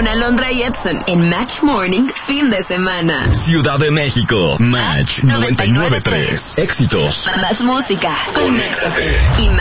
con Alondra y Edson en Match Morning, fin de semana. Ciudad de México, Match 99.3. Éxitos. Más música. Conéctate. Y más.